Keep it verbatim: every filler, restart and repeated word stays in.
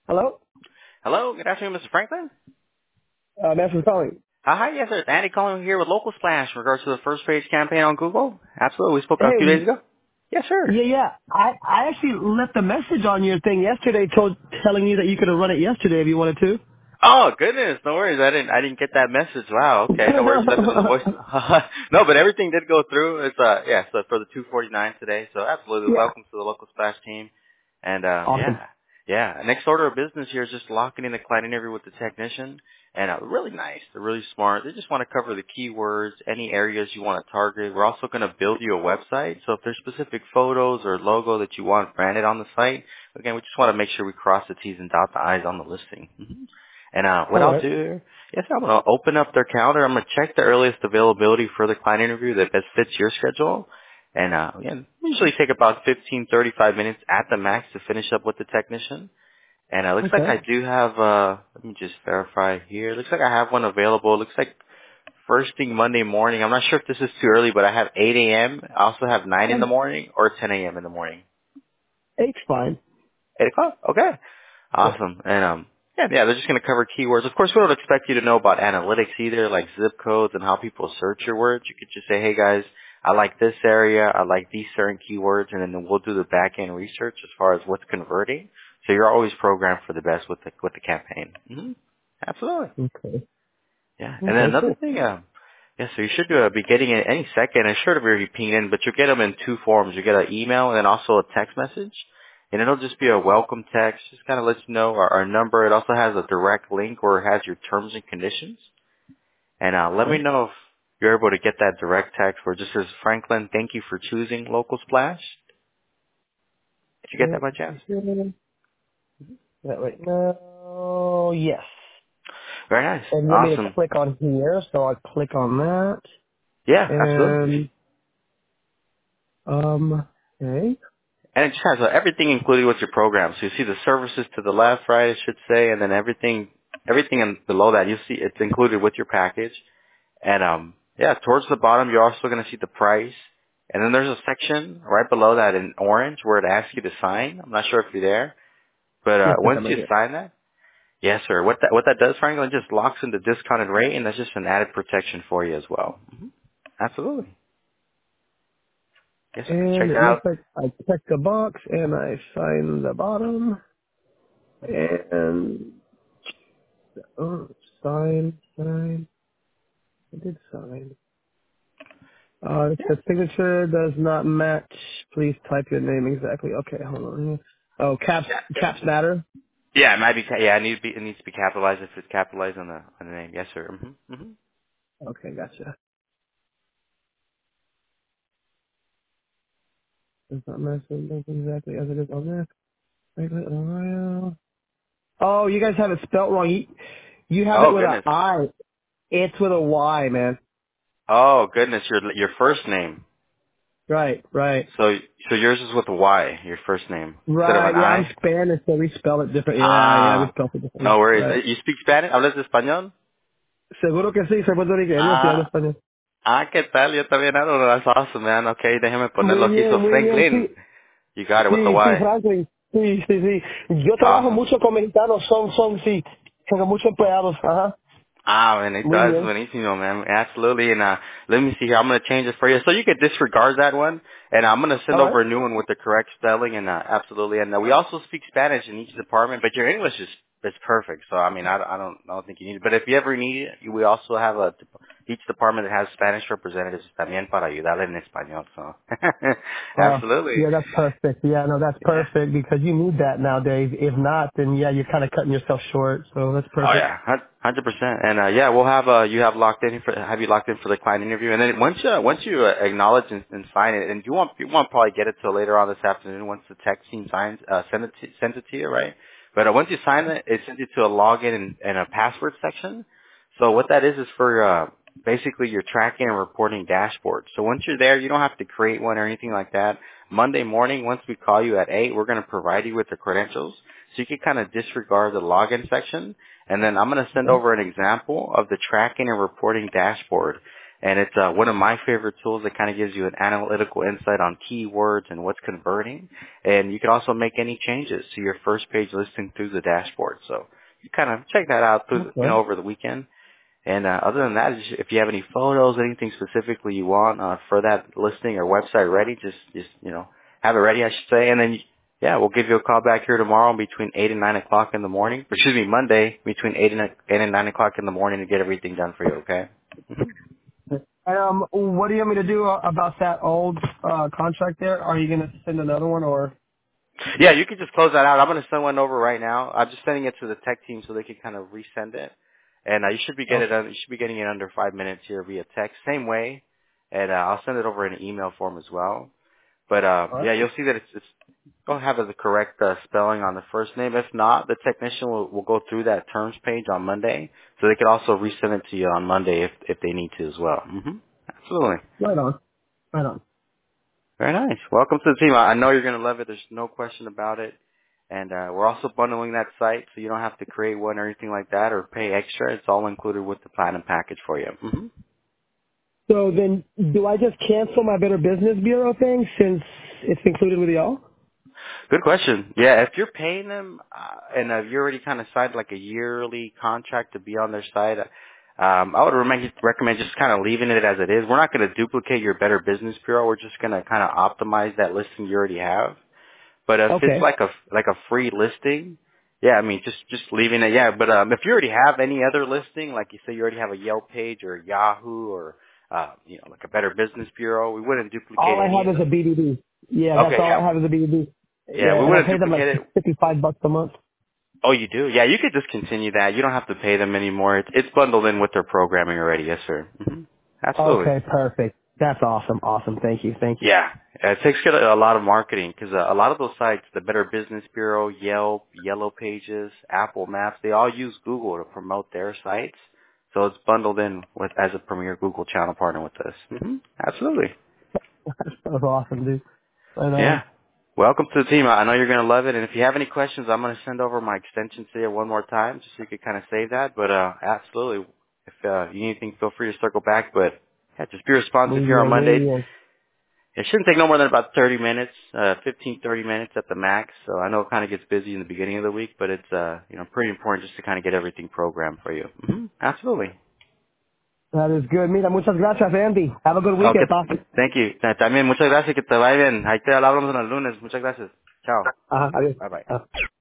Hello? Hello, good afternoon, Mister Franklin. Uh, that's who's calling. Uh, hi, yes, sir. It's Andy calling here with Local Splash in regards to the first page campaign on Google. Absolutely. We spoke a few days Hey, ago. Yes, sir. yeah, yeah. I, I actually left a message on your thing yesterday told, telling you that you could have run it yesterday if you wanted to. Oh, goodness. No worries. I didn't, I didn't get that message. Wow. Okay. No worries. Left it as a voice. No, but everything did go through. It's, uh, yeah, so for the two forty-nine today. So absolutely. Yeah. Welcome to the Local Splash team. And, um, Awesome. yeah. Yeah. Next order of business here is just locking in the client interview with the technician. And, uh, really nice. They're really smart. They just want to cover the keywords, any areas you want to target. We're also going to build you a website. So if there's specific photos or logo that you want branded on the site, again, we just want to make sure we cross the T's and dot the I's on the listing. Mhm. And uh, what All I'll right. do here, yes, I'm going to open up their calendar. I'm going to check the earliest availability for the client interview that best fits your schedule. And uh, yeah, usually take about fifteen, thirty-five minutes at the max to finish up with the technician. And it looks like Okay. I do have, uh, let me just verify here. Looks like I have one available. Looks like first thing Monday morning. I'm not sure if this is too early, but I have eight a.m. I also have nine in the Um, morning or ten a.m. in the morning. eight's fine. Eight o'clock? Okay. Yeah. Awesome. And um yeah, yeah, they're just gonna cover keywords. Of course we don't expect you to know about analytics either, like zip codes and how people search your words. You could just say, hey guys, I like this area, I like these certain keywords, and then we'll do the back end research as far as what's converting. So you're always programmed for the best with the with the campaign. hmm Absolutely. Okay. Yeah. And then Okay, another cool. thing, um yeah, so you should uh, be getting it any second. It's sure to be pinged in, but you'll get them in two forms. You get an email and then also a text message. And it'll just be a welcome text. Just kind of lets you know our, our number. It also has a direct link where it has your terms and conditions. And uh, let me Okay. know if you're able to get that direct text where it just says, Franklin, thank you for choosing Local Splash. Did you get that by chance? Okay. That right now, yes. Very nice. And you want me to Awesome. click on here, so I'll click on that. Yeah, absolutely. And, um, okay. And it just has uh, everything included with your program. So you see the services to the left, right, I should say, and then everything, everything in, below that, you see it's included with your package. And um, yeah, towards the bottom, you're also going to see the price. And then there's a section right below that in orange where it asks you to sign. I'm not sure if you're there, but uh, Yes, yes, once I'm right you here. sign that, yes, sir. What that what that does, Franklin, just locks in the discounted rate, and that's just an added protection for you as well. hmm Absolutely. Yes, sir. Check And that it looks out. like I checked the box and I signed the bottom and oh, sign, sign. I did sign. Uh, Yeah. the signature does not match. Please type your name exactly. Okay, hold on. Here. Oh, caps, Yeah. caps matter. Yeah, it might be. ca- Yeah, it needs to be. It needs to be capitalized if it's capitalized on the on the name. Yes, sir. hmm hmm Okay, gotcha. Does not match the name exactly as it is on there. Franklin Ohio. Oh, you guys have it spelt wrong. You, you have it Oh with a goodness. I. It's with a Y, man. Oh goodness. Your your first name. Right, right. So so yours is with a Y. Your first name instead of Right, an yeah, I'm I. Spanish, so we spell it different. Yeah, yeah, we Ah, spell it differently. no worries. Right. Uh, You speak Spanish? ¿Hablas español? Seguro que sí, soy puertorriqueño, sí, hablo Ah, español. ah, ¿qué tal? Yo también hablo. That's awesome, man. Okay, déjeme ponerlo Muy aquí. bien, So muy bien, Franklin, sí. you got it with the Sí, sí, Y. Franklin. Sí, sí, sí. Yo trabajo Awesome. mucho con mexicanos, son, son, sí. Tengo muchos empleados, ajá. Ah, man, it Muy does bien. buenísimo, man. Absolutely. And uh, let me see here. I'm gonna change it for you, so you can disregard that one, and I'm gonna send All over right. a new one with the correct spelling. And uh, absolutely. And uh, we also speak Spanish in each department, but your English is is perfect. So I mean, I, don't- I don't I don't think you need it. But if you ever need it, we also have a each department that has Spanish representatives también para ayudarle en español. So Uh, absolutely. yeah, that's perfect. Yeah, no, that's Yeah. perfect because you need that nowadays. If not, then yeah, you're kind of cutting yourself short. So that's Oh perfect. yeah, hundred percent. And uh, yeah, we'll have uh, you have locked in for have you locked in for the client interview, and then once uh, once you uh, acknowledge and, and sign it, and you won't you won't probably get it till later on this afternoon once the tech team signs uh, send it to, sends it to you, right? But uh, once you sign it, it sends you to a login and, and a password section. So what that is is for uh, basically your tracking and reporting dashboard. So once you're there, you don't have to create one or anything like that. Monday morning, once we call you at eight, we're going to provide you with the credentials, so you can kind of disregard the login section. And then I'm going to send Okay. over an example of the tracking and reporting dashboard. And it's uh, one of my favorite tools that kind of gives you an analytical insight on keywords and what's converting. And you can also make any changes to your first page listing through the dashboard. So you kind of check that out through, the, you know, Okay. over the weekend. And uh, other than that, just- if you have any photos, anything specifically you want uh, for that listing or website ready, just just you know have it ready, I should say. And then you, yeah, we'll give you a call back here tomorrow between eight and nine o'clock in the morning. Excuse me, Monday between eight and eight and nine o'clock in the morning to get everything done for you. Okay. hmm Um, what do you want me to do uh, about that old uh, contract there? Are you gonna send another one or? Yeah, you can just close that out. I'm going to send one over right now. I'm just sending it to the tech team so they can kind of resend it. And uh, you should be getting Okay. it. You should be getting it under five minutes here via text. Same way, and uh, I'll send it over in an email form as well. But uh, All right. yeah, you'll see that it's, it's don't have the correct uh, spelling on the first name. If not, the technician will, will go through that terms page on Monday, so they could also resend it to you on Monday if if they need to as well. hmm Absolutely. Right on. Right on. Very nice. Welcome to the team. I I know you're going to love it. There's no question about it. And uh, we're also bundling that site, so you don't have to create one or anything like that or pay extra. It's all included with the platinum package for you. hmm So then, do I just cancel my Better Business Bureau thing since it's included with y'all? Good question. Yeah, if you're paying them uh, and uh, you already kind of signed like a yearly contract to be on their site, um, I would recommend, recommend just kind of leaving it as it is. We're not going to duplicate your Better Business Bureau. We're just going to kind of optimize that listing you already have. But if it's Okay. like a like a free listing, yeah, I mean just just leaving it. Yeah, but um, if you already have any other listing, like you say you already have a Yelp page or Yahoo or uh, you know like a Better Business Bureau, we wouldn't duplicate All I any have of is a those. B D B. Yeah, that's Okay, all I yeah, have is a B D B. yeah, we Yeah, and I wouldn't pay them like duplicate it. fifty-five bucks a month. Oh, you do? Yeah, you could just continue that. You don't have to pay them anymore. It's it's bundled in with their programming already. Yes, sir. hmm Absolutely. Okay, perfect. That's awesome. Awesome. Thank you. Thank you. Yeah, uh, it takes care of a lot of marketing because uh, a lot of those sites, the Better Business Bureau, Yelp, Yellow Pages, Apple Maps, they all use Google to promote their sites. So it's bundled in with as a premier Google channel partner with us. hmm Absolutely. That's awesome, dude. Right Yeah. on. Welcome to the team. I I know you're going to love it. And if you have any questions, I'm going to send over my extension to you one more time just so you can kind of save that. But uh, absolutely, if uh, you need anything, feel free to circle back. But yeah, just be responsive Muy here on bien, muy Monday. bien. It shouldn't take no more than about thirty minutes, uh, fifteen, thirty minutes at the max. So I know it kind of gets busy in the beginning of the week, but it's, uh, you know, pretty important just to kind of get everything programmed for you. hmm Absolutely. That is good. Mira, muchas gracias, Andy. Have a good Okay. weekend, pa. Thank you. Ta- También muchas gracias. Que te vaya bien. Ahí te hablamos en el lunes. Muchas gracias. Chao. Ajá, adiós. Bye bye. Ah.